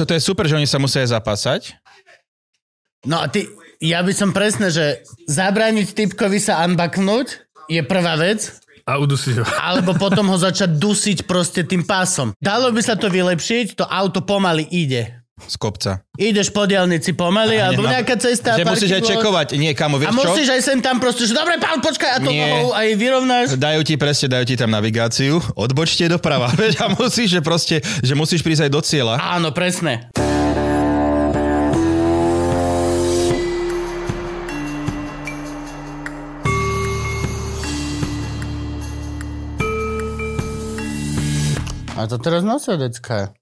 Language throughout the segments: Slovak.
toto je super, že oni sa musia zapásať. No a ja by som presne, že zabrániť typkovi sa unbucknúť je prvá vec. A udusiť ho. Alebo potom ho začať dusiť proste tým pásom. Dalo by sa to vylepšiť, to auto pomaly ide. Z kopca. Ideš po diaľnici pomaly, alebo nejaká cesta. Že musíš aj čekovať niekam, vieš čo? A musíš aj sem tam proste, že dobre, pán, počkaj, a to nohou aj vyrovnáš. Dajú ti tam navigáciu, odbočte doprava, vieš, a musíš, že musíš prísť aj do cieľa. Áno, presne. A to teraz nosia decka.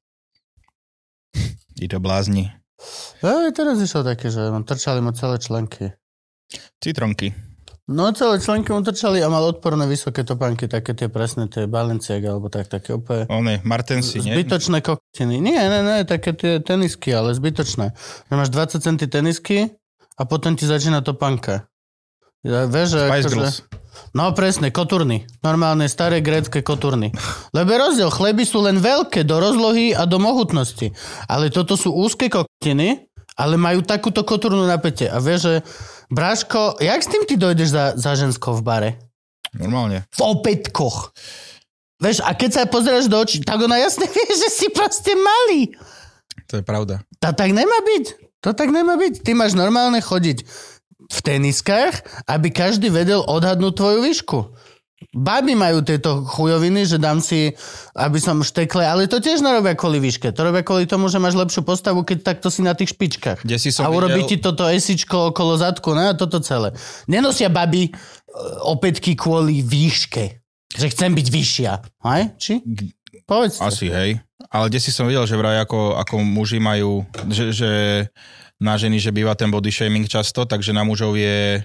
I to blázni. Teraz išlo také, že trčali mu celé členky. Citronky. No celé členky mu trčali a mal odporné vysoké topánky, také tie presné, tie Balenciaga, alebo také úplne... One, Martensi, nie? Zbytočné kokotiny. Nie, také tie tenisky, ale zbytočné. Máš 20 cm tenisky a potom ti začína topánka. Vieš, Spice Girls. No presne, koturny. Normálne staré grécke koturny. Lebo rozdiel, chleby sú len veľké do rozlohy a do mohutnosti. Ale toto sú úzke kokotiny, ale majú takúto koturnu na pete. A vieš, že Bráško, jak s tým ty dojdeš za ženskou v bare? Normálne. V opätkoch. Vieš, a keď sa pozeráš do očí, tak ona jasne vie, že si proste malý. To je pravda. To tak nemá byť. Ty máš normálne chodiť v teniskách, aby každý vedel odhadnúť tvoju výšku. Baby majú tieto chujoviny, že dám si, aby som štekle, ale to tiež nerobia kvôli výške. To robia kvôli tomu, že máš lepšiu postavu, keď takto si na tých špičkách. A urobí ti toto esičko okolo zadku, ne? A toto celé. Nenosia baby opätky kvôli výške. Že chcem byť vyššia. Hej? Či? Povedzte. Asi, hej. Ale kde si som videl, že vraj ako muži majú, že na ženy, že býva ten body shaming často, takže na mužov je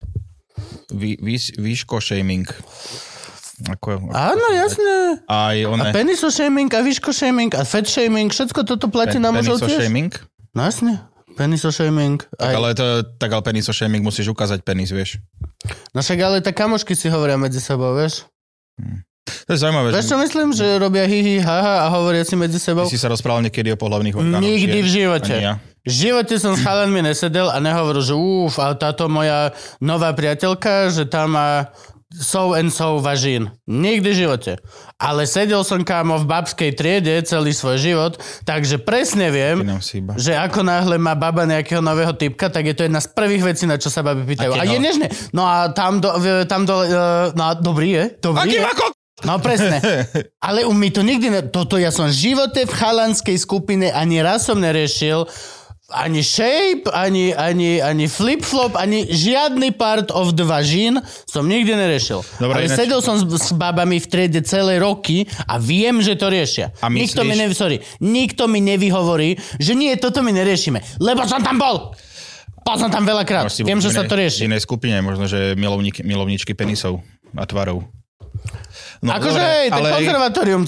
výško shaming. Áno, jasné. A peniso shaming, a výško shaming, a fat shaming, všetko toto platí na mužov tiež. Peniso shaming? No jasne. Peniso shaming. Ale peniso shaming musíš ukázať penis, vieš. No však ale tak kamošky si hovoria medzi sebou, vieš. To je zaujímavé. Vieš čo myslím? Že robia hihi, haha a hovoria si medzi sebou. Ty si sa rozprával niekedy o pohlavných orgánoch. Nikdy v živote. V živote som s chalanmi nesedel a nehovoril, že a táto moja nová priateľka, že tam má so and so važín. Nikdy v živote. Ale sedel som kámo v babskej triede celý svoj život, takže presne viem, že ako náhle má baba nejakého nového typka, tak je to jedna z prvých vecí, na čo sa baby pýtajú. A je nežné. No a tam no a dobrý je. Dobrý je. No presne. Ale mi to nikdy toto ja som v živote v chalanskej skupine ani raz som neriešil ani shape, ani flip-flop, ani žiadny part of the vagín som nikdy neriešil. Dobre, ale sedel som s babami v triede celé roky a viem, že to riešia. A myslíš? Nikto mi nevyhovorí, že nie, toto my neriešime. Lebo som tam bol. Bol som tam veľakrát. Viem, že sa to rieši. V inej skupine, možno, že milovničky penisov a tvarov. No, akože hej, ten konzervatórium.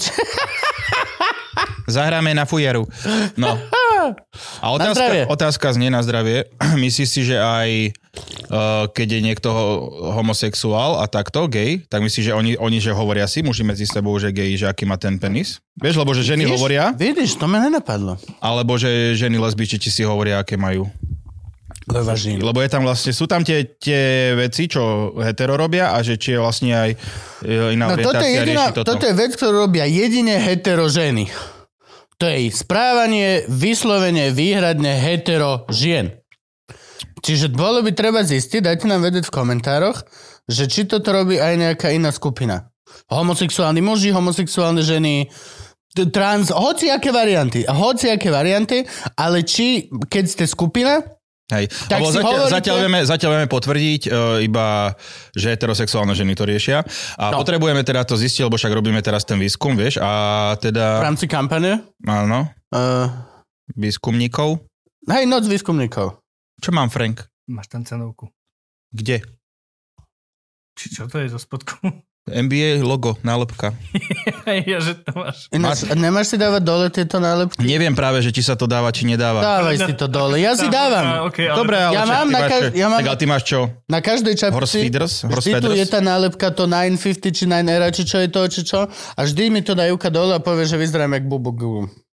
Zahráme na fujaru. No. A otázka znie na zdravie. Myslíš si, že aj keď je niekto homosexuál a takto, gay, tak myslíš, že oni že hovoria si muži medzi sebou, že gay, že aký má ten penis? Vieš, lebo že ženy hovoria. Vidíš, to ma nenapadlo. Alebo že ženy lesbičiči si hovoria, aké majú. Lebo je tam vlastne, sú tam tie veci, čo hetero robia a že či je vlastne aj iná orientácia rieši toto. Toto je vec, ktorú robia jedine hetero ženy. To je správanie vyslovene výhradne hetero žien. Čiže bolo by treba zistiť, dajte nám vedieť v komentároch, že či toto robí aj nejaká iná skupina. Homosexuálni muži, homosexuálne ženy, trans, hociaké varianty, ale či, keď ste skupina, hej, lebo zatiaľ vieme potvrdiť iba, že heterosexuálne ženy to riešia. A potrebujeme teda to zistiť, lebo však robíme teraz ten výskum, vieš, a teda... V rámci kampane? Áno. Výskumníkov. Hej, noc výskumníkov. Čo mám, Frank? Máš tam cenovku. Kde? Čo to je zo spodku? NBA logo, nálepka. Ja, že to máš. Nemáš si dávať dole tieto nálepky? Neviem práve, že či sa to dáva, či nedáva. Dávaj si to dole. Ja si dávam. Okay, dobre, ale ale ty máš čo? Na každej čapci vždy tu je tá nálepka, to 950 či 9 era, či čo je to, či čo. A vždy mi to dajú dole a povie, že vyzerám jak bubuk.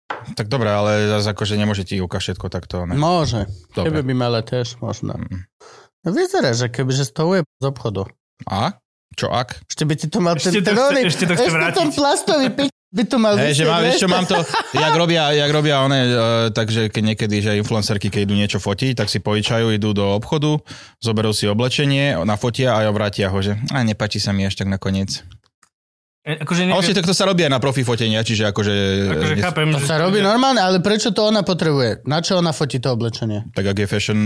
Tak dobre, ale zase akože nemôže ti Juka všetko takto. Ne? Môže. Dobre. Keby by mala tiež, možno. No vyzerá, že kebyže z toho je z obchodu. A? Čo ak? Ešte by ti to mal Ešte to chce vrátiť. ten plastový pič by to mal Hej, že vieš, čo mám to, jak robia one, takže keď niekedy, že influencerky, keď idú niečo fotiť, tak si požičajú, idú do obchodu, zoberú si oblečenie, nafotia a vrátia ho, že nepáči sa mi až tak nakoniec. Akože Ale to sa robí aj na profi fotenia, čiže akože chápem, to sa robí normálne, ale prečo to ona potrebuje? Na čo ona fotí to oblečenie? Tak ak je fashion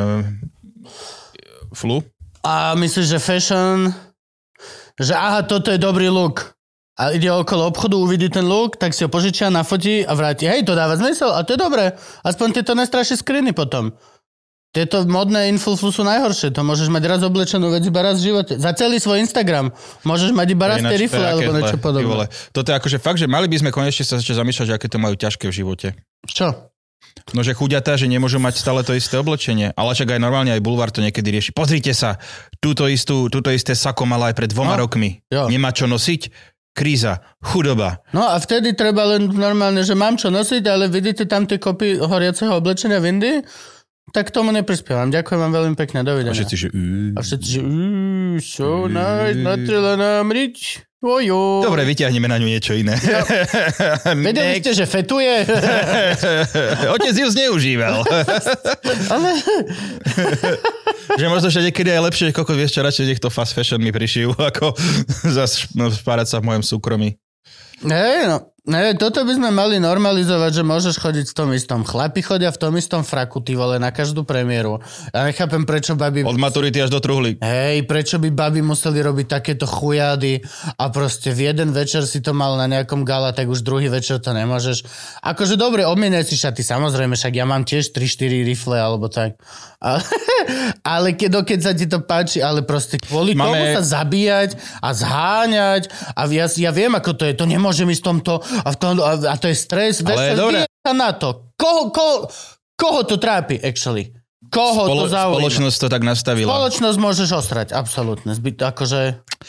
flu? A myslíš, že fashion, že aha, toto je dobrý look. A ide okolo obchodu, uvidí ten look, tak si ho požičia, nafotí a vráti. Hej, to dáva zmysel a to je dobré. Aspoň tieto nestrašie skriny potom. Tieto modné influ sú najhoršie. To môžeš mať raz oblečenú vec iba raz v živote. Za celý svoj Instagram. Môžeš mať iba raz tie rifle alebo niečo podobné. Toto je akože fakt, že mali by sme konečne sa začať zamýšľať, že aké to majú ťažké v živote. Čo? No, že chudiatá, že nemôžu mať stále to isté oblečenie. Ale však aj normálne aj Bulvár to niekedy rieši. Pozrite sa, túto isté sako mala aj pred 2 rokmi. Jo. Nemá čo nosiť? Kríza, chudoba. No a vtedy treba len normálne, že mám čo nosiť, ale vidíte tam tie kopy horiaceho oblečenia v Indii? Tak tomu neprispievam. Ďakujem vám veľmi pekne. Dovidenia. A všetci, že so nice, natrela nám rič. Ojo. Dobre, vyťahneme na ňu niečo iné. Ja. Vedeli ste, že fetuje? Otec ju zneužíval. Ale... že možno, že niekedy je lepšie, koľko vieš, čo radšej niekto fast fashion mi prišijú, ako spárať sa v mojom súkromí. Toto by sme mali normalizovať, že môžeš chodiť v tom istom. Chlapi chodia v tom istom fraku, ty vole, na každú premiéru. Ja nechápem, prečo babi... Od maturity až do truhly. Hej, prečo by babi museli robiť takéto chujády a proste v jeden večer si to mal na nejakom gala, tak už druhý večer to nemôžeš. Akože dobre, obmieniaj si šaty, samozrejme, však ja mám tiež 3-4 rifle alebo tak. Ale keď sa ti to páči, ale proste kvôli tomu sa zabíjať a zháňať a ja viem, ako to je, to nemôžem ísť tomto a to je stres. Ale dobre. Na to. Koho to trápi, actually? Koho to zaujíma? Spoločnosť to tak nastavila. Spoločnosť môžeš ostrať, absolútne. Akože...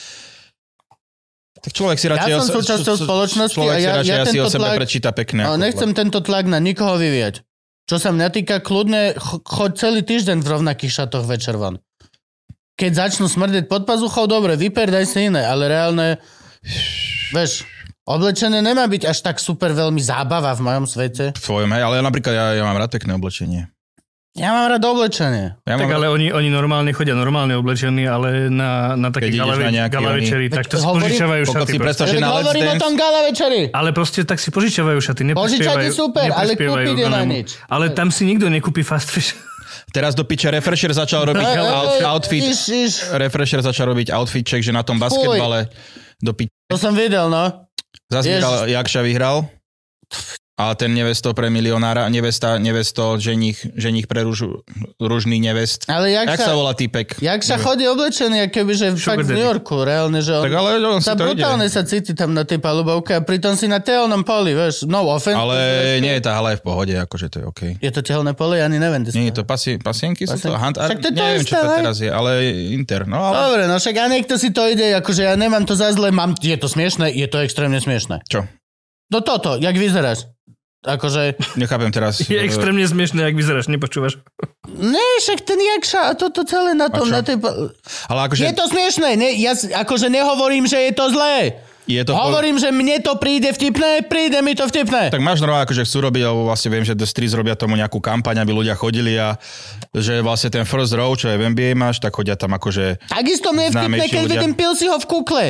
Tak človek si radšej... Ja som súčasťou spoločnosti a ja si o tento sebe tlak... prečíta pekne. Nechcem tento tlak na nikoho vyvíjať. Čo sa mňa týka, kľudne choď celý týždeň v rovnakých šatoch večer von. Keď začnú smrdeť pod pazuchou, dobre, vyper, daj si iné, ale reálne... Vieš... Oblečenie nemá byť až tak super veľmi zábava v mojom svete. V tvojom, hej, ale napríklad ja mám rád pekné oblečenie. Ja mám rád oblečenie. Ale oni normálne chodia normálne oblečení, ale na také gala večeri, tak to si požičiavajú šaty. Hovorím o tom gala večeri. Ale proste tak si požičiavajú šaty. Požičať je super, ale kúpiť je na nič. Ale tam si nikto nekúpi fast fashion. Teraz do piče Refresher začal robiť outfit. Refresher začal robiť outfit check, že na tom basketbale do piče. To som videl, no. Zase Jakša vyhral. A ten nevesto pre milionára, nevesto, ženích pre ružný nevest. Ale jak sa volá týpek? Jak sa chodí oblečený, akobyže fakt z New Yorku, reálne, že on, tak ale on sa brutálne sa cíti tam na tej palubovke a pritom si na tehelnom poli, vieš, no offense. Ale nie je tá hala je v pohode, akože to je okej. Je to tehelné pole? Ja ani neviem. Nie je to pasienky? Sú to neviem, čo to teraz je, ale Inter. No, ale... Dobre, no však a niekto si to ide, akože ja nemám to za zle, je to smiešné, je to extrémne smiešné. Čo? No toto, jak vyzeráš? Akože... Nechápem teraz. Je extrémne smiešné, jak vyzeráš, nepočúvaš. Ne, však ten Jakša a toto celé na tom. Na tej... Ale akože... Je to smiešné, ja akože nehovorím, že je to zlé. Hovorím, že mne to príde mi to vtipné. Tak máš normálne, akože chcú robiť, alebo vlastne viem, že The Streets robia tomu nejakú kampaň, aby ľudia chodili a že vlastne ten first row, čo je v NBA máš, tak chodia tam akože... Takisto mne je vtipné, keď vidím Pilsiho v kukle.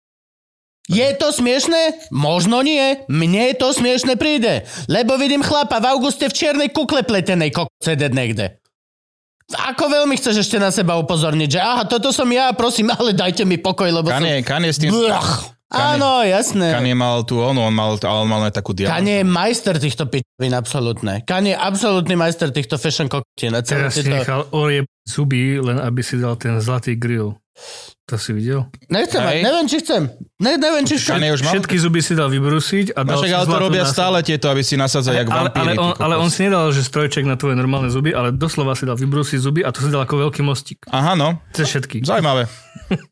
Je to smiešné? Možno nie. Mne to smiešné príde. Lebo vidím chlapa v auguste v čiernej kukle pletenej sedieť niekde. Ako veľmi chceš ešte na seba upozorniť, že aha, toto som ja, prosím, ale dajte mi pokoj, lebo Kanye s tým... Áno, jasné. Kanye mal tú on mal aj takú dialu. Kanye je majster týchto pičovín, absolútne. Kanye je absolútny majster týchto fashion kokotín. Teraz si nechal ojeb zuby, len aby si dal ten zlatý grill. To si videl? Nechcem mať, neviem, či chcem. Neviem, či chcem. Všetky zuby si dal vybrúsiť a dal si ale to robia stále tieto, aby si nasadzali jak vampíry. Ale on si nedal, že strojček na tvoje normálne zuby, ale doslova si dal vybrúsiť zuby a to si dal ako veľký mostík. Aha, no. Cez všetky. Zaujímavé.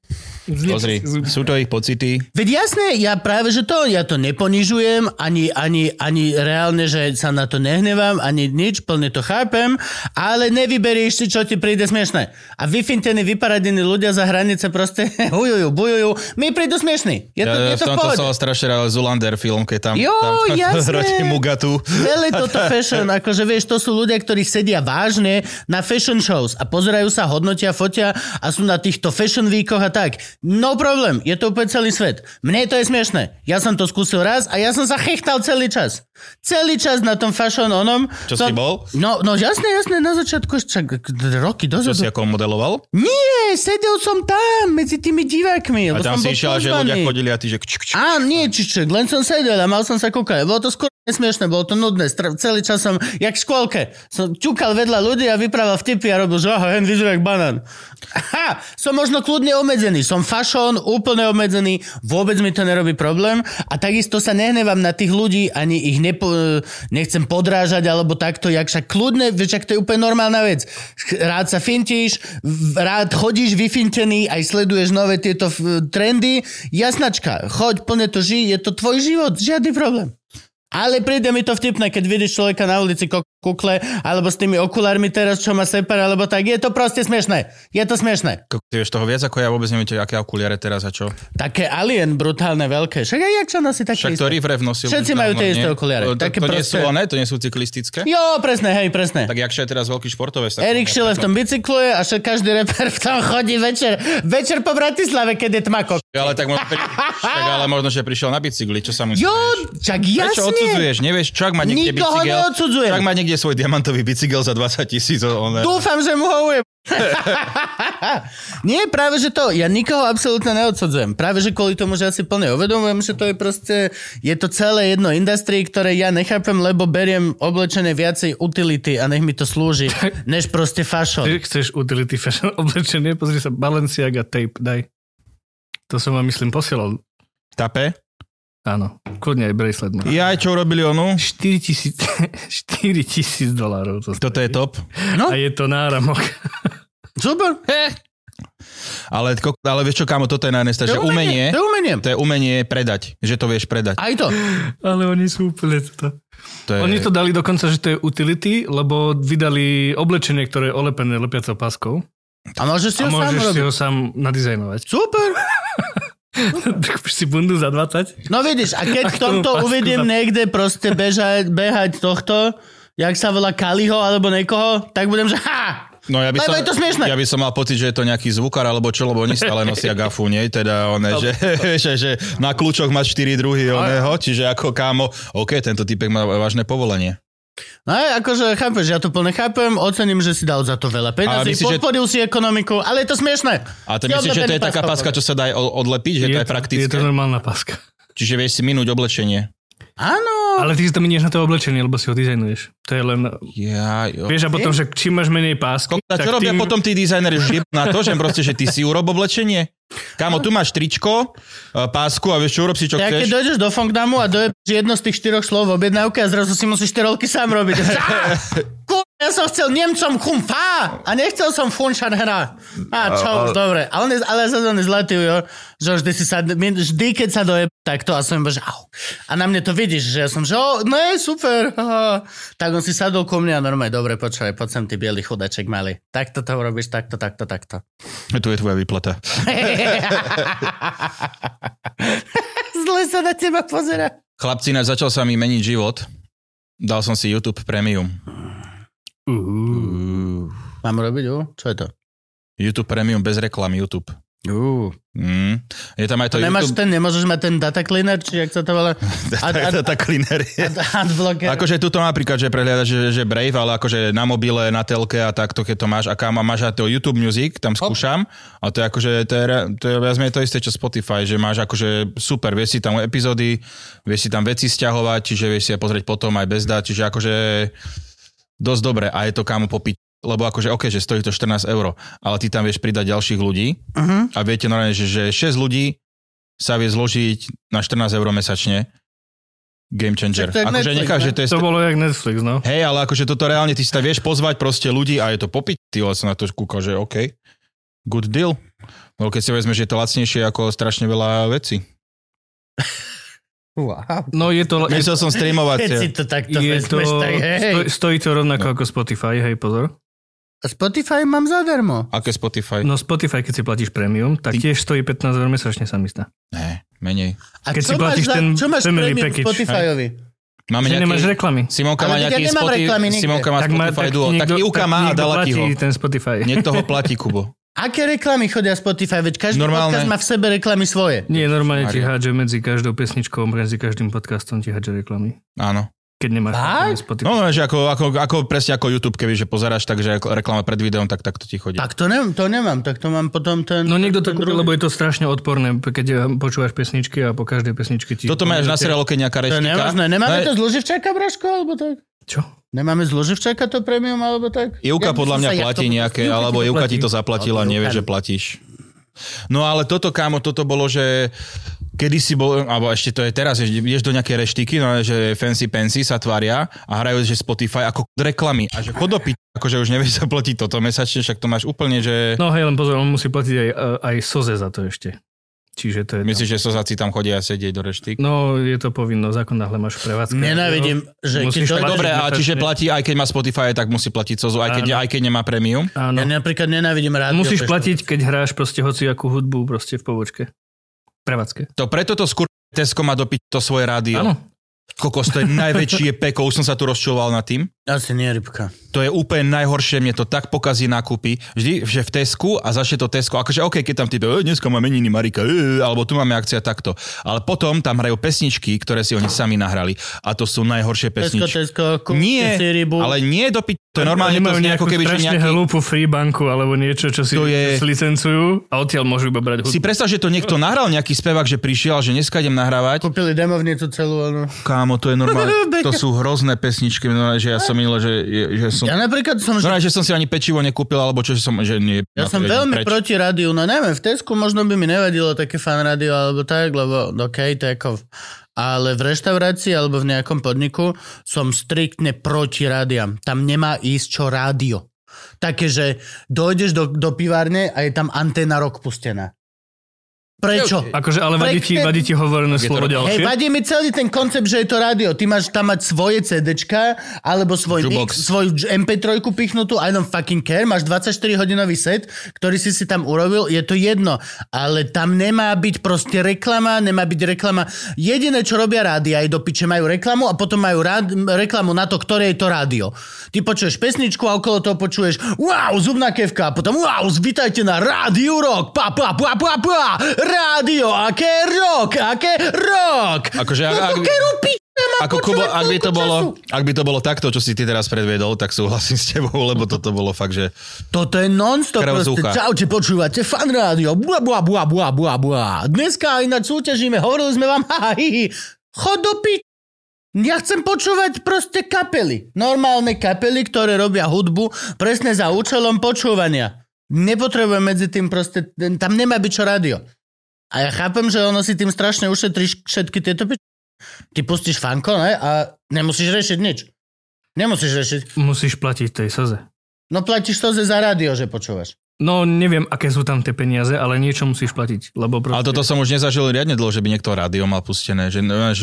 Pozri, sú to ich pocity. Veď jasné, ja to neponižujem, ani reálne, že sa na to nehnevám, ani nič, plne to chápem, ale nevyberíš si, čo ti príde smiešné. A vyfintení, vyparadení ľudia za hranice proste bujujú, mi prídu smiešný. Je to v pohode. V tomto som strašne rád Zoolander film, keď tam jasné. Mugatu. Celé toto fashion, akože vieš, to sú ľudia, ktorí sedia vážne na fashion shows a pozerajú sa, hodnotia, fotia a sú na týchto fashion weekoch a tak. No problém, je to úplne celý svet. Mne to je smiešné. Ja som to skúsil raz a ja som sa chechtal celý čas. Celý čas na tom fashion onom. Čo si bol? No jasné, na začiatku roky dozadu. Čo si ako modeloval? Nie, sedel som tam medzi tými divákmi. A tam si išiel, že ľudia chodili a ty, že nie, len som sedel a mal som sa kúkať. Bolo to skôr nesmiešné, bolo to nudné. Celý čas som, jak v škôlke, som ťukal vedľa ľudí a vyprával vtipy a robil, že hen vyzerá jak banán. Som možno kľudne obmedzený. Som fashion, úplne obmedzený, vôbec mi to nerobí problém a takisto sa nehnevám na tých ľudí, ani ich nechcem podrážať alebo takto, jak však kľudne, však to je úplne normálna vec. Rád sa fintíš, rád chodíš vyfintený, aj sleduješ nové tieto trendy. Jasnačka, choď, plne to žij, je to tvoj život, žiadny problém. Ale príde mi to vtipné, keď vidíš človeka na ulici kukle, alebo s tými okulármi teraz, čo má separ, alebo tak. Je to proste smiešné. Je to smiešné. Ty vieš toho viac ako ja, vôbec neviem, aké okuliare teraz a čo. Také Alien, brutálne, veľké. Však aj jak čo nosí také isté. Však to Riff nosil. Všetci majú tie isté okuliare. To nie sú cyklistické? Jo, presne. Tak jak je teraz veľký športovec. Erik Schiller v tom bicykluje a každý reper v tom chodí večer po Bratislave, keď je tmako. Ale možno, že prišiel na bicykli, čo sa musí. Jo, čak jasne. Odsudzuješ, nevieš, čak má niekde nikoho bicykel. neodsudzujem. Čak má niekde svoj diamantový bicykel za 20,000. Dúfam, že mu ho ujem. Nie, práve že to. Ja nikoho absolútne neodsudzujem. Práve že kvôli tomu, že ja si plne uvedomujem, že to je proste, je to celé jedno industrie, ktoré ja nechápem, lebo beriem oblečenie viacej utility a nech mi to slúži, než proste fashion. Chceš utility fashion oblečenie? Pozri sa, Balenciaga tape, daj. To som vám myslím posielal. Tape? Áno, kľudne aj bracelet. Ja aj čo robili onu? $4,000. Toto je top. No? A je to náramok. Super. Ale vieš čo, kámo, toto je najnestášie. Umenie. To je umenie predať. Že to vieš predať. Aj to. Ale oni sú úplne Oni to dali dokonca, že to je utility, lebo vydali oblečenie, ktoré je olepené lepiacou páskou. A môžeš si ho sám nadizajnovať. Super. Tak si bundu za 20. No vidíš, a keď v tomto uvidím niekde proste behať tohto, jak sa volá Kaliho alebo niekoho, tak budem, že No ja je to smiešné. Ja by som mal pocit, že je to nejaký zvukár alebo čo, lebo oni stále nosia gafu, nie? Teda že na kľúčoch máš 4 druhy oného, čiže ako kámo, OK, tento typek má vážne povolenie. No akože chápeš, ja to plne chápem, ocením, že si dal za to veľa peniazí, podporil si ekonomiku, ale je to smiešné. A ty myslíš, že to je taká páska, čo sa dá odlepiť, že to je praktické? Je to normálna páska. Čiže vieš si minúť oblečenie. Áno. Ale ty si to minieš na to oblečenie, lebo si ho dizajnuješ. To je len... Vieš, a potom, že čím máš menej pásky... Čo robia potom tí dizajneri na to, že ty si urob oblečenie? Kámo, tu máš tričko, pásku a vieš čo, urob si čo chceš. Keď dojdeš do Fongdamu a dojebeš jedno z tých 4 slov v objednávke a zrazu si musíš 4 rolky sám robiť. Ja som chcel Nemcom chumfá a nechcel som funšanhra. Dobre. A on je zlatý, jo, že vždy keď sa dojeb takto a som iba, že au. A na mne to vidíš, že ja som, že super. Tak on si sadol ku mne a normálne, dobre, počúvaj, poď sem ty bielý chudaček malý. Takto to urobíš, takto. Tu je tvoja výplata. Zle sa na teba pozerá. Chlapci, začal sa mi meniť život. Dal som si YouTube Premium. Mám robiť? Čo je to? YouTube Premium bez reklamy, YouTube. Je tam aj to YouTube... Nemôžeš mať ten data cleaner, či jak sa to volá? Data cleaner. Akože tuto napríklad, že prehľadaš, že Brave, ale akože na mobile, na telke a takto, keď to máš. A máš aj to YouTube Music, tam skúšam. A to je akože, to je viac menej to isté, čo Spotify, že máš akože super, vieš si tam epizódy, vieš si tam veci sťahovať, čiže vieš si aj pozrieť potom aj bez dát, čiže akože dosť dobre a je to kámo popiť. Lebo akože že stojí to 14 €, ale ty tam vieš pridať ďalších ľudí a viete normálne, že 6 ľudí sa vie zložiť na 14 € mesačne. Game changer. Akože necháš, že to je... To bolo jak Netflix, no. Hej, ale akože toto reálne, ty si tam vieš pozvať proste ľudí a je to popiť. Ty som na to kúkal, že OK. Good deal. No keď si vezme, že je to lacnejšie ako strašne veľa vecí. Wow. No je to... Myslel som streamovať. Keď si to takto vezmeš, tak hej. Stojí to rovnako ako Spotify, hej, pozor. A Spotify mám zadarmo. Aké Spotify? No Spotify, keď si platíš premium, tak tiež stojí 15 € mesačne, sa mi zdá. Ne, menej. A keď čo si platíš ten čo máš family premium package, Spotifyovi? Máme že nemáš reklamy. Simonka má nejaký Simonka má Spotify Duo. Tak Ivka má a dala ti ho. ten Spotify. Niekto ho platí, Kubo. Aké reklamy chodia Spotify? Veď každý podcast má v sebe reklamy svoje. Nie, normálne ti hádže medzi každou pesničkou, medzi každým podcastom ti hádže reklamy. Áno. Keď nemáš Spotify. No, že ako presne ako YouTube, keby že pozeráš, takže reklama pred videom, tak to ti chodí. Tak to nemám, tak to mám potom ten... No niekto to kúpil, lebo je to strašne odporné, keď počúvaš pesničky a po každej pesničke ti... Toto máš na seriálu, keď nejaká reštika. To je nemožné. Nemáme to z Luživčáka, Braško, alebo tak? Čo? Nemáme z Luživčáka to premium, alebo tak? Ivka podľa mňa platí nejaké, alebo Ivka ti to zaplatila, nevieš, že platíš. No ale toto, kámo, toto bolo, že kedysi bol, alebo ešte to je teraz, ideš do nejaké reštiky, no, že fancy pensy sa tvária a hrajú, že Spotify ako reklamy. A že chodopiť, akože už nevieš zaplatiť toto mesačne, však to máš úplne, že... No hej, len pozor, on musí platiť aj SOZE za to ešte. Čiže to je... Myslíš, že sozáci tam chodia sedieť do reštík? No, je to povinno, zákon náhle máš prevádzke. Nenávidím, že keď to... Dobre, a čiže platí, aj keď má Spotify, tak musí platiť sozu, aj keď nemá premium? Áno. Ja napríklad nenávidím rádio. Musíš platiť, keď hráš proste hociakú hudbu proste v pobočke. Prevádzke. To preto to skôr Tesco má dopiť to svoje rádio. Áno. Kokos, to je najväčšie peko, už som sa tu rozčuloval nad tým. Asi nie, rybka. To je úplne najhoršie, mne to tak pokazí nákupy. Vždy, že v Tesku a začne to Tesco, akože OK, keď tam ty dneska máme meniny Marika, alebo tu máme akcia takto. Ale potom tam hrajú pesničky, ktoré si oni sami nahrali. A to sú najhoršie pesničky. Tesco, nie, ale nie dopiť. To je normálne to nejakú keby, strašne hlúpu free banku alebo niečo, čo si licencujú a odtiaľ môžu iba brať hudbu. Si predstav, že to niekto nahral, nejaký spevák, že prišiel, že dneska idem nahrávať. Kúpili demovnicu celú. No. Kámo, to je normálne. To sú hrozné pesničky, že ja som milil, že som... Ja napríklad som... že som si ani pečivo nekúpil, alebo čo som... Že nie, ja som veľmi proti rádiu, no neviem, v Tesku možno by mi nevadilo také fan rádio, alebo tak, lebo okej, to je ako... Ale v reštaurácii alebo v nejakom podniku som striktne proti rádiam. Tam nemá ísť čo rádio. Také, že dojdeš do pivárne a je tam anténa rock pustená. Prečo? Akože, ale vadí ti hovorené slovo ďalšie? Hej, vadí mi celý ten koncept, že je to rádio. Ty máš tam mať svoje CDčka, alebo svoj mix, svoju MP3 pichnutú, I don't fucking care. Máš 24-hodinový set, ktorý si tam urobil, je to jedno. Ale tam nemá byť proste reklama, nemá byť reklama. Jediné, čo robia rádia, je do piče, majú reklamu a potom majú reklamu na to, ktoré je to rádio. Ty počuješ pesničku a okolo toho počuješ wow, zubná kevka a potom wow, vítajte na Rádiu Rock. Rádio, aké rock. Akože, ak by to bolo takto, čo si ty teraz predviedol, tak súhlasím s tebou, lebo toto bolo fakt, že... Toto je non-stop proste. Čaute, počúvate Fan Rádio. Dneska ináč súťažíme, hovorili sme vám, chod do Ja chcem počúvať proste kapely. Normálne kapely, ktoré robia hudbu presne za účelom počúvania. Nepotrebujem medzi tým proste... Tam nemá byť čo rádio. A ja chápem, že ono si tým strašne ušetríš všetky tieto Ty pustíš fanko, ne? A nemusíš rešiť nič. Nemusíš rešiť. Musíš platiť tej SOZE. No platíš SOZE za rádio, že počúvaš. No neviem, aké sú tam tie peniaze, ale niečo musíš platiť. Lebo proste... Ale toto som už nezažil riadne dlho, že by niekto rádio mal pustené.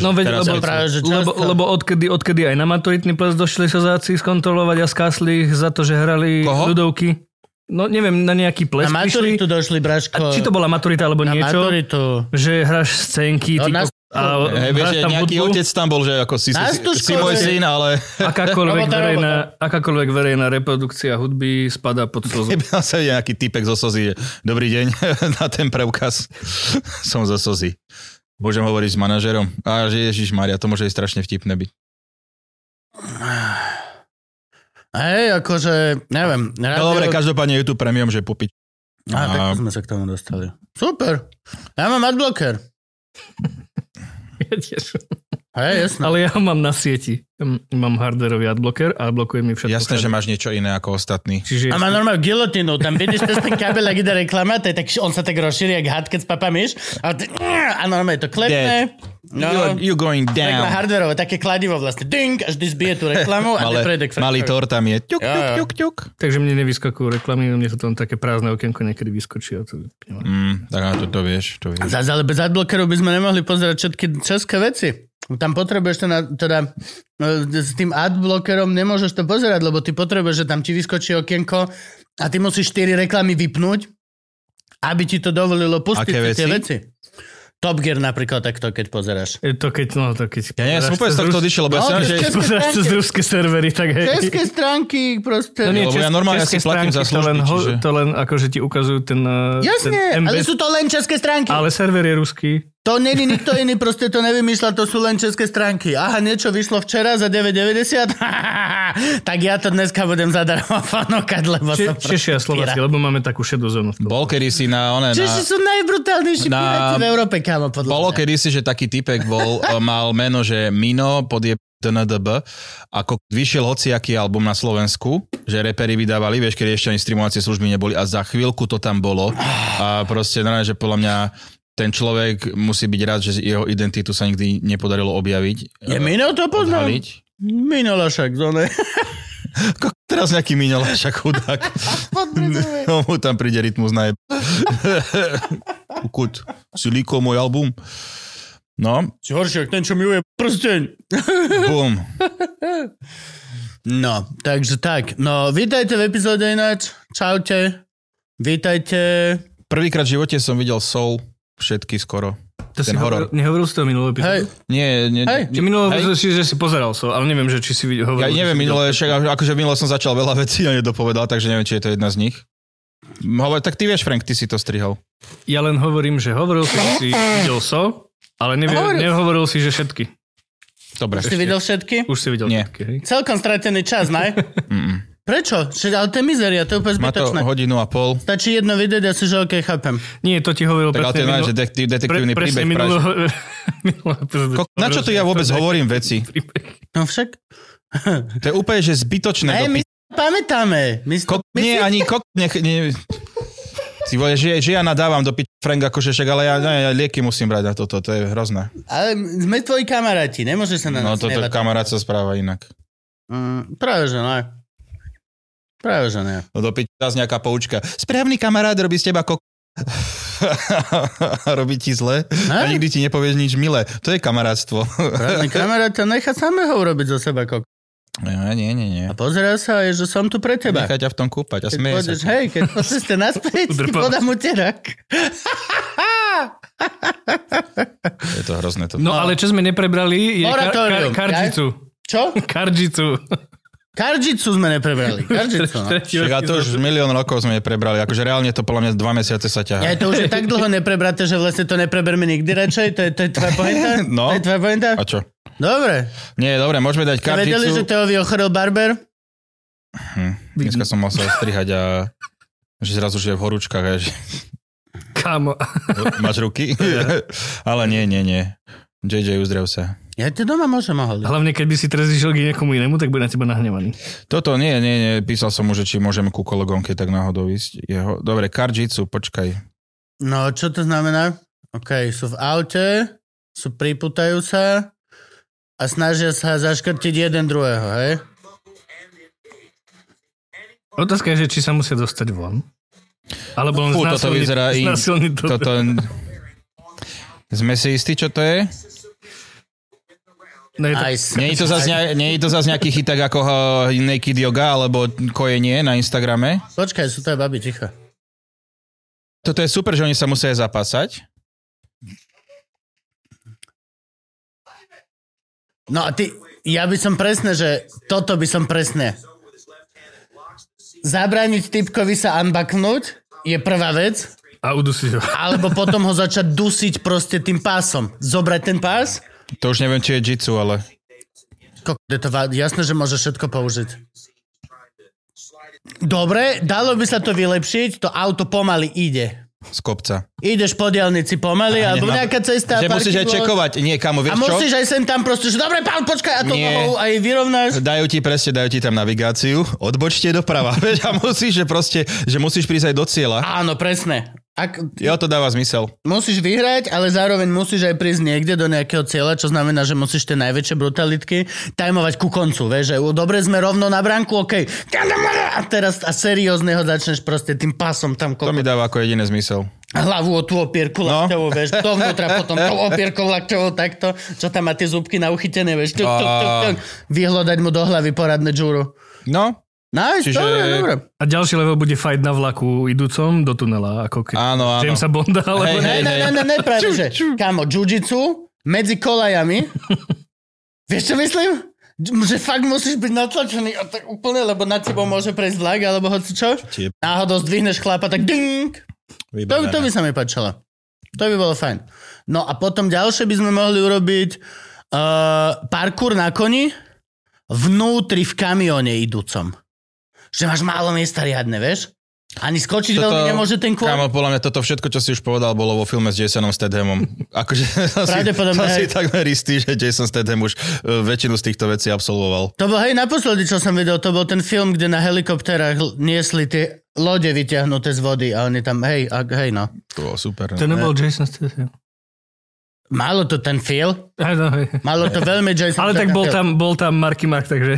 Lebo odkedy aj na maturitný ples došli SOZáci skontrolovať a skásli ich za to, že hrali ľudovky. No neviem, na nejaký ples na maturitu došli, Braško. Či to bola maturita alebo na niečo, maturitu. Že hráš scénky, vieš, nejaký hudbu. Otec tam bol, že ako si môj syn, ale... Akákoľvek verejná reprodukcia hudby spadá pod SOZu. Keby sa videl nejaký typek zo SOZy, že dobrý deň, na ten preukaz som zo SOZy. Môžem hovoriť s manažerom. A že Ježišmária, to môže byť strašne vtipné byť. Hej, akože, neviem. No dobre, každopádne YouTube Premium, že popiť. Tak sme sa k tomu dostali. Super. Ja mám adblocker. Ja tiež. Hej, jasné. Ale ja ho mám na sieti. mám hardwareový adblocker a blokuje mi všetko. Jasné, že máš niečo iné ako ostatní. Čiže... A má normálne gilotínu, tam vidíš ten kábel, ak ide reklama, tak on sa tak rozšíri, jak had, keď spapa myš, a normálne to klepne. No, you're going down. Tak má hardwareové, také kladivo vlastne. Ding, až zbije tú reklamu a neprejde k malý tor tam je. Ťuk, ťuk, ťuk, ťuk. Takže mne nevyskakujú reklamy, mne to tam také prázdne okienko niekedy vyskočí. Tak to vieš. Ale bez adblockerov by sme nemohli pozerať všetky české veci. Tam potrebuješ to teda s tým adblockerom nemôžeš to pozerať, lebo ty potrebuješ, že tam ti vyskočí okienko a ty musíš 4 reklamy vypnúť, aby ti to dovolilo pustiť tie veci. Top Gear napríklad takto, keď pozeráš. Ja nie som úplne z tohto odišiel, lebo ja som, že... Pozeráš cez ruské servery, tak hej. České stránky proste. No nie, lebo ja normálne si platím za služby, čiže... To len akože ti ukazujú ten... Jasne, ale sú to len české stránky. Ale server je ruský. To není nikto iný, proste to nevymýšľa, to sú len české stránky. Aha, niečo vyšlo včera za 9,90? Tak ja to dneska budem zadarmo fanokať, lebo som Češi a Slováci, lebo máme takú šedú zónu. Bol kedysi na... Češi sú najbrutálnejší piráti v Európe, kámo, podľa mňa. Bolo kedysi, že taký typek mal meno, že Mino DNDB, ako vyšiel hociaký album na Slovensku, že reperi vydávali, vieš, keď ešte ani streamovacie služby neboli a za chvíľku to tam bolo a proste, že podľa mňa ten človek musí byť rád, že jeho identitu sa nikdy nepodarilo objaviť. Je Mino to poznám? Mino Lašak, zóne. Teraz nejaký Mino Lašak, chudák. Mu tam príde rytmus na Kut, si líkol môj album. No. Si horšie, ten, čo miluje prsteň. Bum. No, takže tak. No, vítajte v epizóde ináč. Čaute. Vítajte. Prvýkrát v živote som videl Soul. Všetky skoro. To ten horor. Nehovoril si to minulý epizódu? Hej. Nie. Minulý epizódu že si pozeral so, ale neviem, že či si hovoril. Ja neviem, akože minulé som začal veľa vecí a nedopovedal, takže neviem, či je to jedna z nich. Tak ty vieš, Frank, ty si to strihol. Ja len hovorím, že hovoril si videl so, ale nehovoril si, že všetky. Dobre. Už si videl všetky? Už si videl všetky, hej. Celkom stratený čas, ne? Prečo? Ale to je mizeria, to je úplne zbytočné. Má to 1.5 hodiny. Stačí jedno vidieť a si, že okej, chápem. Nie, to ti hovoril tak presne. Tak ale ty že detektívny príbeh. Na čo tu ja vôbec hovorím veci? No však. To je úplne, že zbytočné. My pamätáme. Nie, ani Ty vole, že ja nadávam do Frank akože však, ale ja lieky musím brať na toto, to je hrozné. Ale sme tvoji kamaráti, nemôže sa na nás toto kamarát sa správa inak. Práve, že ne. Práve, že ne. No do teraz nejaká poučka. Správny kamarát robí z teba robí ti zle a nikdy ti nepovieš nič milé. To je kamarátstvo. Správny kamarát ťa nechá samého urobiť zo seba Nie. A pozerá sa, že som tu pre teba. Nechá ťa v tom kúpať a smeje sa. Hej, keď ste naspäť, ti podám uterak. Je to hrozné. No ale čo sme neprebrali je Kardžicu. Čo? Kardžicu sme neprebrali. Však a to už 1 000 000 rokov sme neprebrali. Akože reálne to podľa mňa 2 mesiace sa ťahá. Ja to už je tak dlho neprebraté, že vlastne to nepreberme nikdy radšej. To je tvoja pointa? No. To je tvoja pointa? A čo? Dobre. Nie, dobre, môžeme dať Kardžicu. Vedeli, že Teovi ochorel barber? Dneska som musel strihať a že zrazu je v horúčkach. Kámo. Máš ruky? Ale nie. JJ, uzdrav sa. Ja te doma môžem mohol. Hlavne, keď by si teraz išiel k niekomu inému, tak bude na teba nahnevaný. Toto nie. Písal som mu, že či môžeme ku kolegom, keď tak náhodou ísť. Dobre, Kardžicu, počkaj. No, čo to znamená? OK, sú v aute, priputajú sa a snažia sa zaškrtiť jeden druhého, hej? Otázka je, že či sa musia dostať von. Alebo on znásilniť toto. Sme si istí, čo to je? Nice. Nie je to zase nejaký chyták ako Naked Yoga alebo kojenie na Instagrame? Počkaj, sú to aj babi, ticho. Toto je super, že oni sa musia zapásať. No a ja by som presne, že toto by som presne. Zabrániť typkovi sa unbucknúť je prvá vec. A udusiť ho. Alebo potom ho začať dusiť proste tým pásom. Zobrať ten pás. To už neviem, či je jitsu, ale... Jasné, že môže všetko použiť. Dobre, dalo by sa to vylepšiť, to auto pomaly ide. z kopca. Ideš po diaľnici pomaly, alebo nejaká cesta. Že musíš aj čekovať. Nie, kamo, vieš čo? A musíš aj sem tam proste, že dobre, pán, počkaj, a to nohou aj vyrovnáš. Dajú ti tam navigáciu, odbočte doprava, vieš, a musíš, že musíš prísť aj do cieľa. Áno, presne. Jo, to dáva zmysel. Musíš vyhrať, ale zároveň musíš aj prísť niekde do nejakého cieľa, čo znamená, že musíš tie najväčšie brutalitky tajmovať ku koncu, vieš, že dobre sme rovno na bránku, okej. A teraz seriózne ho začneš proste tým pasom tam To mi dáva ako jediný zmysel. Hlavu o tú opierku lakťovú, vieš, dovnútra potom tou opierkou lakťovou takto, čo tam má tie zúbky nauchytené, vieš, vyhlodať mu do hlavy poradné džúru. No. Nice, dobre. A ďalší level bude fight na vlaku idúcom do tunela, ako keď Jamesa Bonda, alebo... Ne, práve, že kámo, jiu-jitsu medzi kolajami. Vieš, čo myslím? Že fakt musíš byť natlačený a tak úplne, lebo nad tebou môže prejsť vlak, alebo hoci čo. Náhodou zdvihneš chlapa, tak ding! To by sa mi páčilo. To by bolo fajn. No a potom ďalšie by sme mohli urobiť parkour na koni vnútri v kamióne idúcom. Že máš málo miesta riadne, vieš? Ani skočiť veľmi nemôže ten kvôr. Kámo, podľa mňa toto všetko, čo si už povedal, bolo vo filme s Jasonom Stathamom. Akože som si takmer istý, že Jason Statham už väčšinu z týchto vecí absolvoval. To bol, naposledy, čo som videl, to bol ten film, kde na helikoptérach niesli tie lode vyťahnuté z vody a oni tam, hej, no. To bolo super. To nebol Jason Statham. Malo to ten feel. Malo to veľmi Jason. Ale tak bol tam Marky Mark, takže...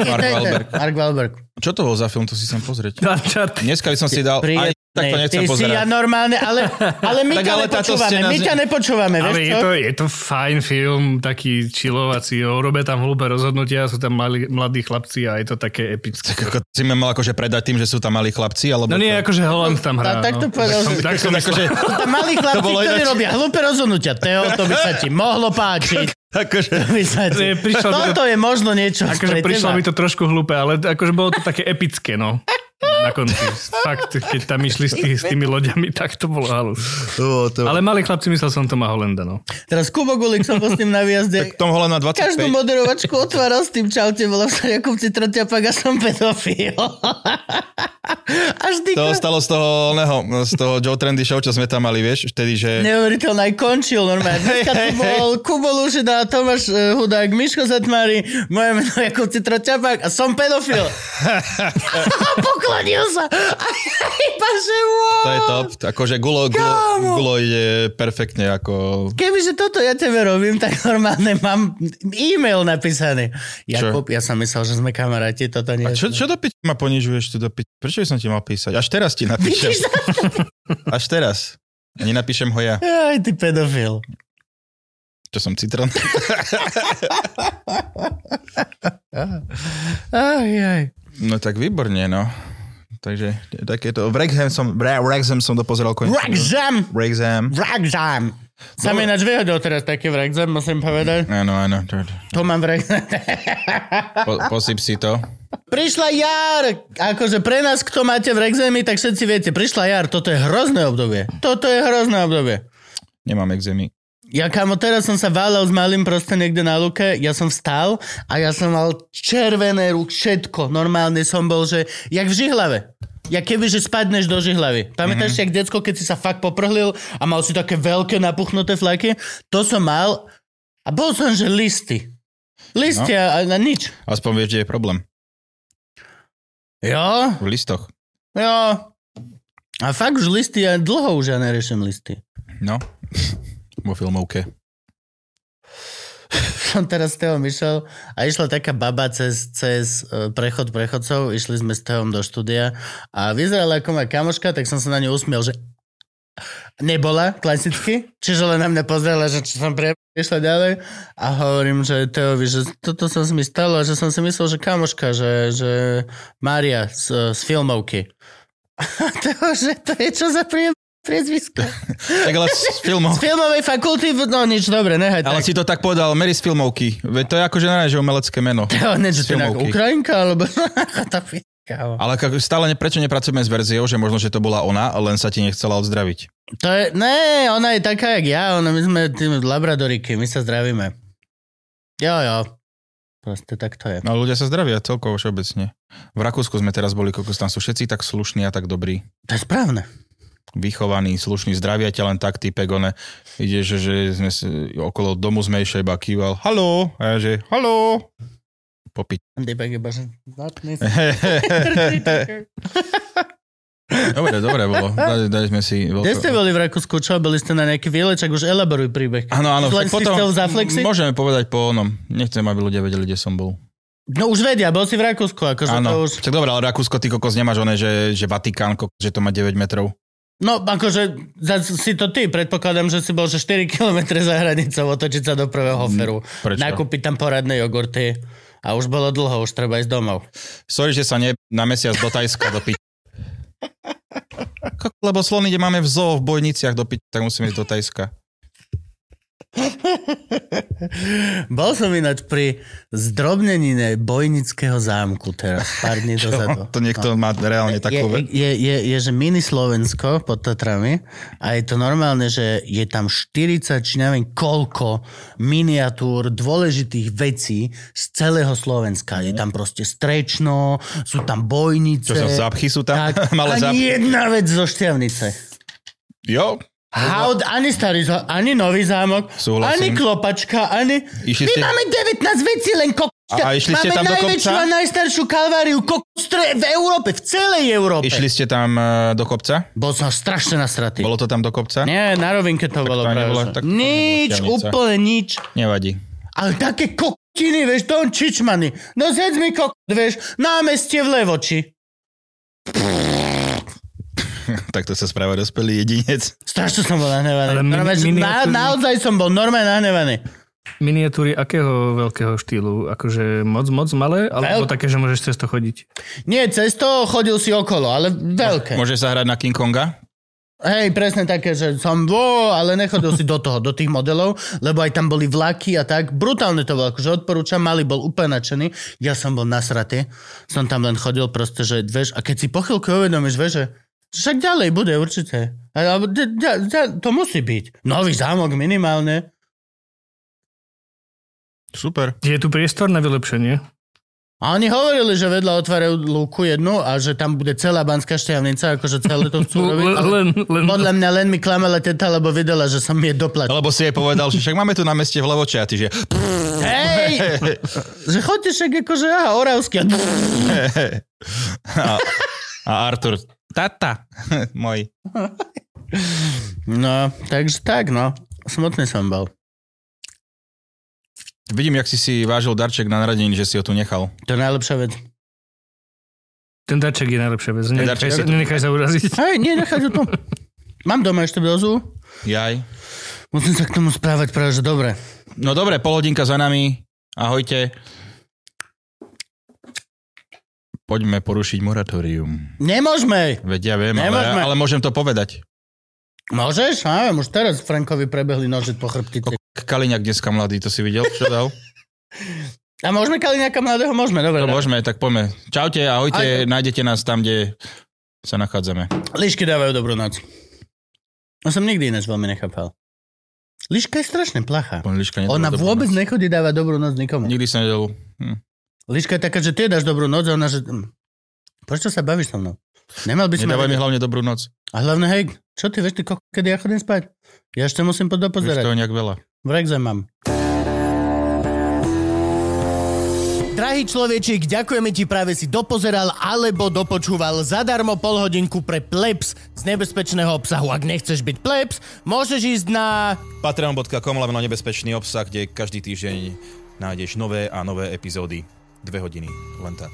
Mark Wahlberg. Čo to bol za film? To si sem pozrieť. Dneska by som si dal... Tak to nechcem pozerať. Ty si ja normálne, ale my ťa nepočúvame. My ťa nepočúvame, vieš čo? Je to fajn film, taký chillovací. Robia tam hlúpe rozhodnutia, sú tam mladí chlapci a je to také epické. Tak si ma mal akože predať tým, že sú tam malí chlapci? Alebo no nie, akože Holland tam hrá. Tak to povedal. Sú tam malí chlapci, ktorí robia hlúpe rozhodnutia. Teo, to by sa ti mohlo páčiť. Toto je možno niečo. Akože prišlo mi to trošku hlúpe, ale akože bolo to také epické, no. Na konci. Fakt, keď tam išli s tými loďami, tak to bolo halus. Ale malí chlapci, myslel som Toma Hollanda, no. Teraz Kubo Gulik som s tým na výjazde. Tak Tom Holland na 25. Každú moderovačku otváral s tým čaute, bola v Jakubci Troťapak a som pedofil. To ostalo z toho Joe Trendy Show, čo sme tam mali, vieš, vtedy, že... Neuveriteľné, aj končil normálne. Dneska tu bol Kubo Lužina, Tomáš Hudák, Miško Zatmári, moje meno Jakubci Troťapak a som pedofil. Pokladil sa. Iba, že wow. To je top. Akože Gulo ide perfektne ako... Kebyže toto ja tebe robím, tak normálne mám e-mail napísaný. Jakub, ja som myslel, že sme kamaráti, toto nie. A čo do piť ma ponižuješ tu do piť? Prečo by som ti mal písať? Až teraz ti napíšem. Až teraz. A nenapíšem ho ja. Aj ty pedofil. Čo som citrón? No tak výborne, no. Takže takéto... Wrexham som dopozeral konečne. Wrexham. Sa mi ináč vyhodil teraz taký Wrexham, musím povedať. Áno. To mám Wrexham. Posyp si to. Prišla jar. Akože pre nás, kto máte Wrexhamy, tak všetci viete. Prišla jar. Toto je hrozné obdobie. Nemám exémy. Ja kámo, teraz som sa válal s malým proste niekde na luke, ja som vstal a ja som mal červené ruky, všetko. Normálne som bol, že jak v žihlave. Ja keby, že spadneš do žihlavy. Pamätáš si, jak decko, keď si sa fakt poprhlil a mal si také veľké napuchnuté flaky? To som mal a bol som, že listy. Listia a nič. Aspoň vieš, kde je problém. Jo? V listoch. Jo. A fakt už listy, ja dlho už ja neriešim listy. No. Vo filmovke. Som teraz s Teom išiel a išla taká baba cez prechod prechodcov, išli sme s Teom do štúdia a vyzerala ako moja kamoška, tak som sa na ňu usmiel, že nebola klasicky, čiže len na mňa pozrela, že čo som išla ďalej a hovorím, že Teovi, že toto sa mi stalo, že som si myslel, že kamoška, že Mária z filmovky. A Teo, že to je čo za priezvisko. Tak ale z filmovej fakulty, no nič, dobre, nehaj tak. Ale si to tak povedal, Mary z filmovky. Veď to je akože že umelecké meno. Niečo, to je Ukrajinka, alebo... Ale stále prečo nepracujeme s verziou, že možno, že to bola ona, len sa ti nechcela odzdraviť? To je, ne, ona je taká, jak ja, my sme tým labradoriky, my sa zdravíme. Jo. Proste tak to je. No ľudia sa zdravia celkovo všeobecne. V Rakúsku sme teraz boli, kokos, tam sú všetci tak slušní a tak dobrí. To je správne. vychovaný, slušný, zdravia ťa len tak, typek, ide, že sme okolo domu sme ešte iba kýval, haló, a ja že, haló, popiť. Typek iba, že Dobre bolo, dali sme si... Kde ste boli v Rakúsku, čo? Boli ste na nejaký výlečak, už elaboruj príbeh. Áno, len potom môžeme povedať po onom, nechcem, aby ľudia vedeli, kde som bol. No už vedia, bol si v Rakúsku, akože to už... Čak dobré, ale Rakúsko, ty kokos nemáš že Vatikán, že to má 9 metrov. No, akože si to ty, predpokladám, že si bol, že 4 km za hranicou otočiť sa do prvého hoferu. Prečo? Nakúpiť tam poradné jogurty a už bolo dlho, už treba ísť domov. Sorry, že sa na mesiac do Tajska dopiť. Lebo slony, kde máme v zoo, v Bojniciach dopiť, tak musíme ísť do Tajska. Bol som ináč pri zdrobnenine Bojnického zámku teraz, pár dní dozadu. To niekto má reálne takú... Je, že mini Slovensko pod Tatrami a je to normálne, že je tam 40, či neviem koľko miniatúr dôležitých vecí z celého Slovenska. Je tam proste Strečno, sú tam Bojnice. Čo sa zápchy sú tam? Tak, ani jedna vec zo Štiavnice. Jo. Ani starý, ani nový zámok, Súhlasím. ani klopačka, ani... Máme 19 vecí, len kokosťa. A išli ste tam do kopca? Máme najväčšiu a najstaršiu kalváriu v Európe, v celej Európe. Išli ste tam do kopca? Bol som strašne nasratý. Bolo to tam do kopca? Nie, na rovinke to bolo práve. Nič, úplne nič. Nevadí. Ale také kokotiny, vieš, Don Čičmany. No zjedz mi vieš, námestie v Levoči. Tak to sa správa dospelý jedinec. Strašne som bol nahnevaný. Naozaj som bol normálne nahnevaný. Miniatúry akého veľkého štýlu? Akože moc malé? Alebo také, že môžeš cez to chodiť? Nie, cez to chodil si okolo, ale veľké. Môžeš sa hrať na King Konga? Hej, presne také, že som ale nechodil si do tých modelov, lebo aj tam boli vlaky a tak. Brutálne to bolo, akože odporúčam, Mali bol úplne nadšený. Ja som bol nasratý. Som tam len chodil proste, že vieš, a keď si po chvíľku uvedomíš, vieš, že však ďalej bude určite. To musí byť. Nový zámok minimálne. Super. Je tu priestor na vylepšenie? A oni hovorili, že vedľa otvárajú lúku jednu a že tam bude celá Banská Štiavnica, akože celé to chcú robiť. Podľa mňa len mi klamala teta, lebo videla, že som je doplatil. Lebo si jej povedal, že však máme tu na meste v Levoči a ty, že... Hej! Že chodte však akože, Oravský. A Artur... Tata, môj. No, takže tak, no. Smutný som bol. Vidím, jak si vážil darček na narodeniny, že si ho tu nechal. To je najlepšia vec. Ten darček je najlepšia vec. Nenechaj sa uraziť. Hej, nie, nechaj to tu. Mám doma ešte dozu. Jaj. Musím sa k tomu správať práve, že dobre. No dobre, polhodinka za nami. Ahojte. Poďme porušiť moratórium. Nemôžeme. Veď ja viem, ale môžem to povedať. Môžeš? Už teraz Frankovi prebehli nožiť po chrbtici. Kaliňák dneska mladý, to si videl, čo dal? A môžeme Kaliňáka mladého? Môžeme, dobre. Môžeme, tak poďme. Čaute, ahojte, nájdete nás tam, kde sa nachádzame. Líšky dávajú dobrú noc. Ja som nikdy ináč veľmi nechápal. Líška je strašne plachá. Ona vôbec nechodí dávať dobrú noc nikomu. Nikdy sa nedal. Líška je taká, že ty dáš dobrú noc a ona, že... Prečo sa bavíš so mnou? Nemal by si Nedávaj mi hlavne dobrú noc. A hlavne, hej, čo ty vieš, kedy ja chodím spať? Ja ešte musím podopozerať. Už toho nejak veľa. V Rexem mám. Drahý človečík, ďakujeme ti, práve si dopozeral alebo dopočúval zadarmo polhodinku pre plebs z nebezpečného obsahu. Ak nechceš byť plebs, môžeš ísť na patreon.com/nebezpečný obsah, kde každý týždeň nájdeš nové a nové epizódy. 2 hodiny, len tak.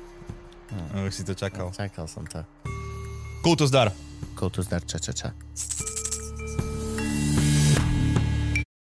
Už si to čakal. Čakal som to. Kultus dar. Kultus dar, ča.